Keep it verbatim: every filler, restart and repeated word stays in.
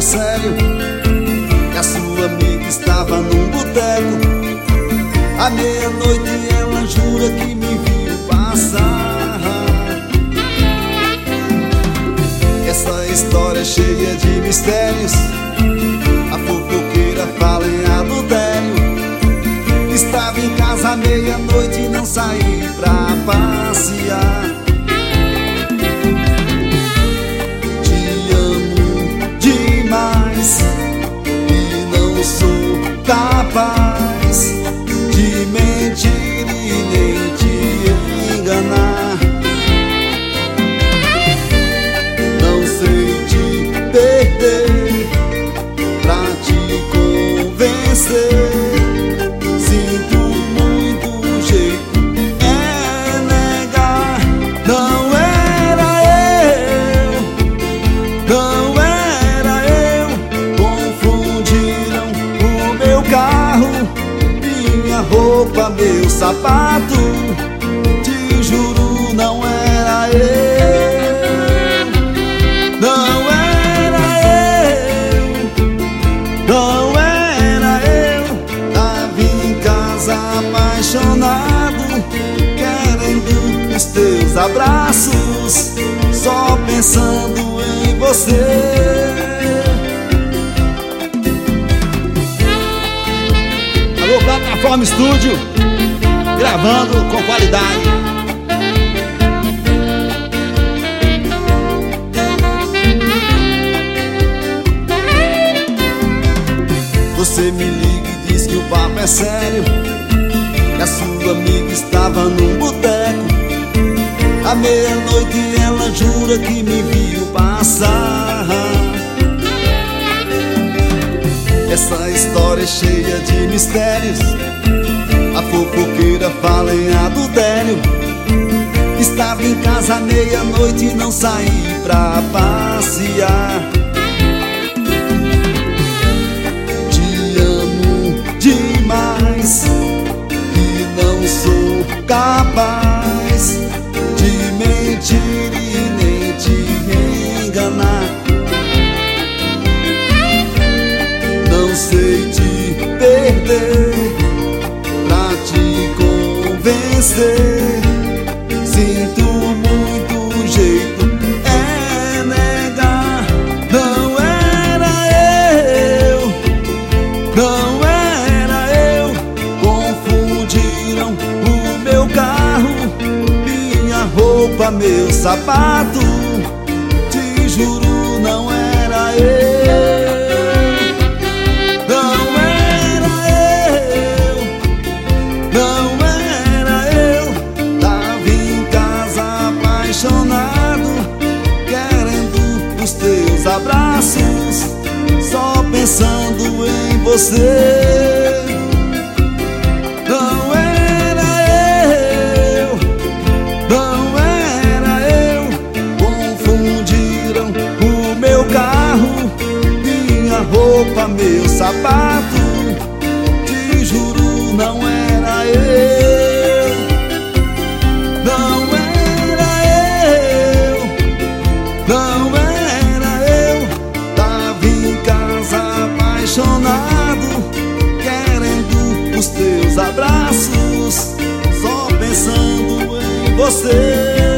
sério, que a sua amiga estava num boteco. À meia-noite ela jura que me viu passar. Essa história é cheia de mistérios. A fofoqueira fala em adultério. Estava em casa à meia-noite e não saí pra passear. Te amo demais e não sou capaz de mentir e nem te enganar. Não sei te perder pra te convencer. Sinto muito, o jeito é negar. Não era eu, não era eu. Confundiram o meu carro, minha roupa, meu sapato. Te juro, não era eu, não era eu, não era eu. Tava em casa apaixonado, querendo os teus abraços, só pensando em você. Alô, Plataforma Estúdio, gravando com qualidade. Você me liga e diz que o papo é sério, que a sua amiga estava num boteco. À meia-noite ela jura que me viu passar. Essa história é cheia de mistérios. A fofoqueira fala em adultério. Estava em casa à meia-noite e não saí pra passear. Te amo demais e não sou capaz de mentir e nem te enganar. Não sei te perder pra te convencer. Sinto muito, o jeito é negar. Não era eu, não era eu. Confundiram o meu carro, minha roupa, meu sapato. Te juro, não era eu, não era eu, não era eu. Tava em casa apaixonado, querendo os teus abraços, só pensando em você. Não era eu, não era eu. Confundiram o meu carro, minha roupa, meu sapato. Te juro, não era eu, não era eu, não era eu. Tava em casa apaixonado, querendo os teus abraços, só pensando em você.